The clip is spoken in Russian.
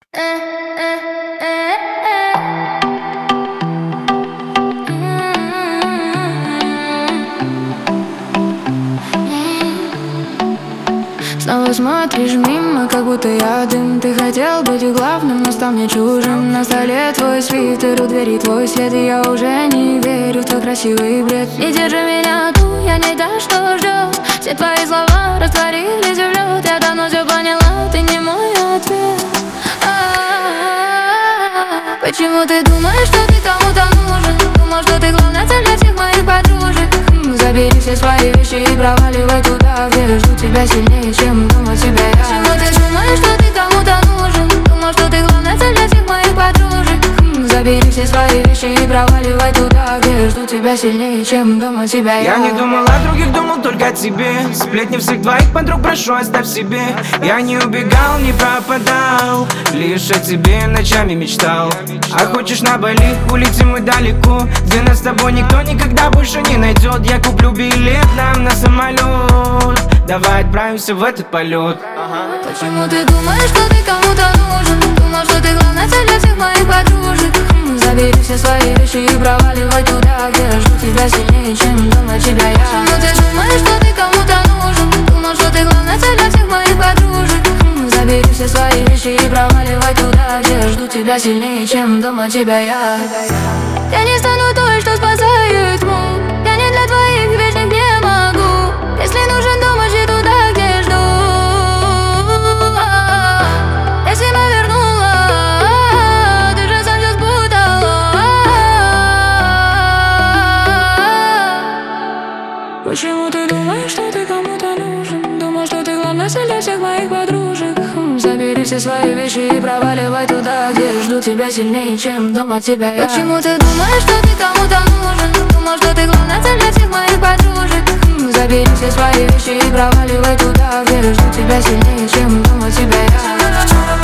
Снова смотришь мимо, как будто я дым. Ты хотел быть главным, но стал мне чужим. На столе твой свитер, у двери твой след, и я уже не верю в твой красивый бред. Не держи меня тут, я не та, что ждет. Все твои слова растворились в лед. Я давно все поняла, ты не мой ответ. Почему ты думаешь, что ты кому-то нужен? Думал, что ты главная цель для всех моих подружек. Забери все свои вещи и проваливай туда, где жду тебя сильнее, чем думал себя я. Почему ты думаешь, что ты кому-то нужен? Думал, что ты главная цель для всех моих подружек. Забери все свои вещи и проваливай туда, где жду тебя сильнее, чем думал себя я. Я не думал о других, думал только о тебе. Сплетни всех твоих подруг прошу, оставь себе. Я не убегал, не пропадал, лишь о тебе ночами мечтал. А хочешь на Бали, улетим мы далеко, где нас с тобой никто никогда больше не найдет. Я куплю билет нам на самолет, давай отправимся в этот полет. Почему ты думаешь, что ты кому-то нужен? Думал, что ты главная цель для всех моих подружек. Забери все свои вещи и проваливай туда, где жду тебя сильнее, чем думал тебя я. Почему ты думаешь, что ты кому-то нужен? Думал, что ты главная цель для всех моих подружек. Забери все свои вещи и проваливай туда, где жду тебя сильнее, чем думал тебя я. Я не стану той, что спасает тьму. Я не для твоих вечных не могу. Если нужен дом, ищи туда, где жду. Я себя вернула, ты же сам все спутала. Почему ты думаешь, что ты кому-то нужен? Думал, что ты главная цель для всех моих подружек. Забери все свои вещи и проваливай туда, где жду тебя сильнее, чем думал тебя я. Почему ты думаешь, что ты кому-то нужен? Думал, что ты главная цель для всех моих подружек. Забери все свои вещи и проваливай туда, где жду тебя сильнее, чем думал тебя я.